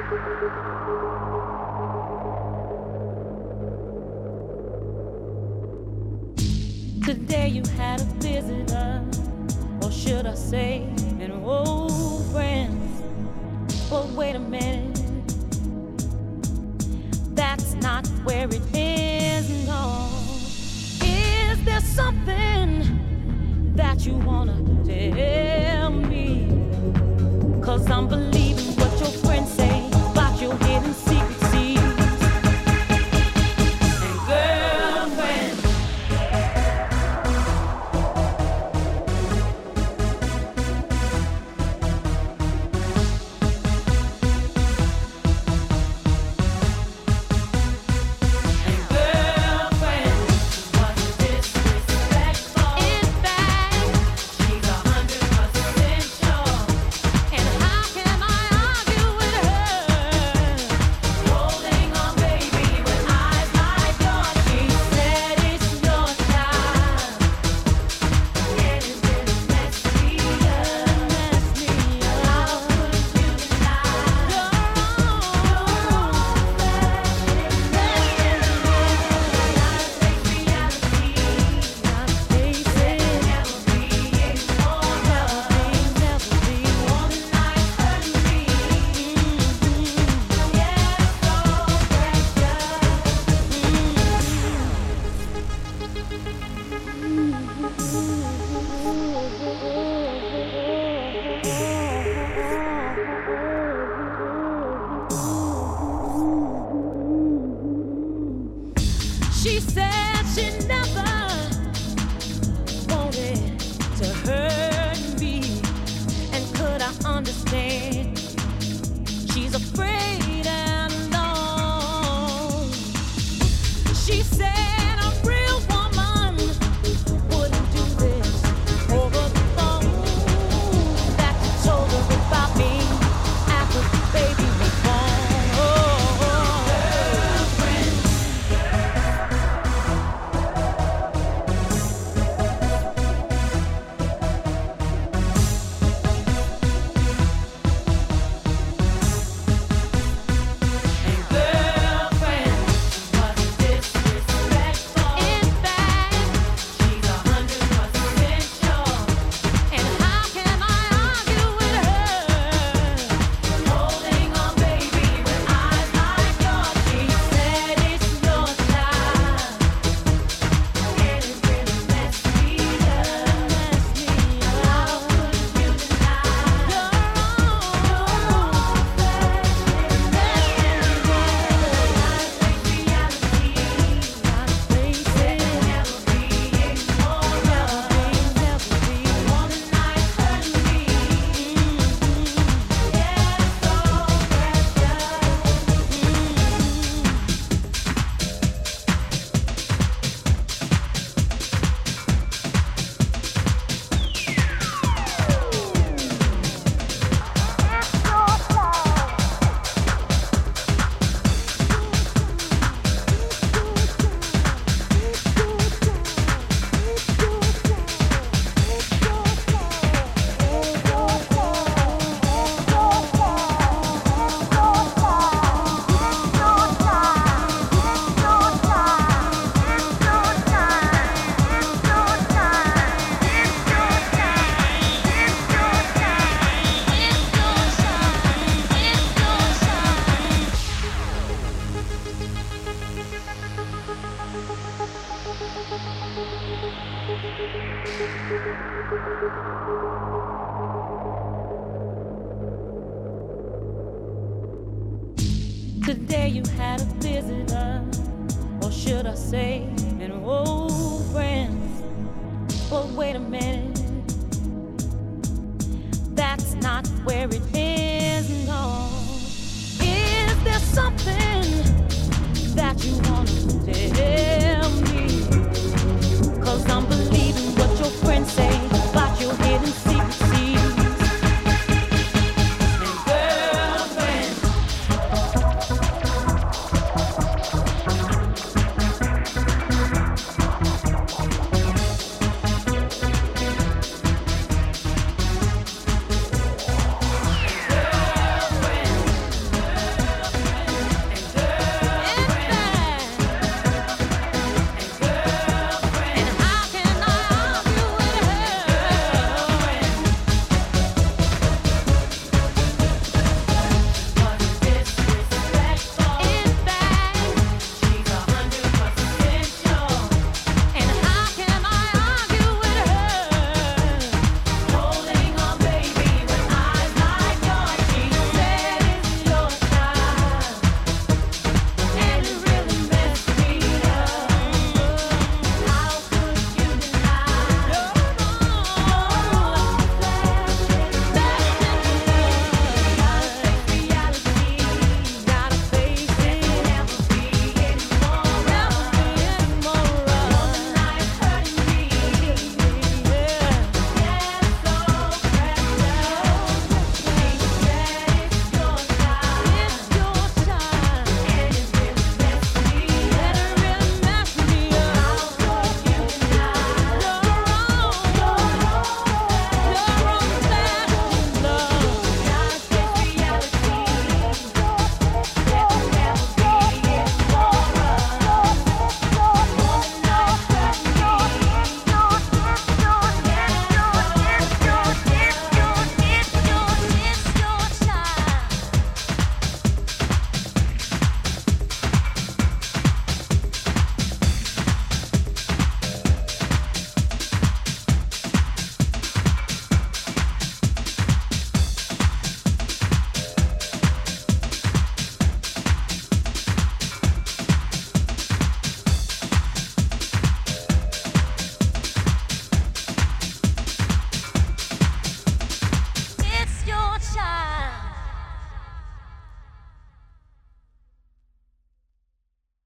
Today you had a visitor, or should I say an old friend. But wait a minute, that's not where it is, no. Is there something that you wanna tell me? 'Cause I'm believing what your friends say about your hidden secrets. And girlfriend, she said she never wanted to hurt me. And could I understand? She's afraid and alone. She said a real woman wouldn't do this over the phone. That you told her about me after the baby was born. Today you had a visitor, or should I say an old friend. But wait a minute, that's not where it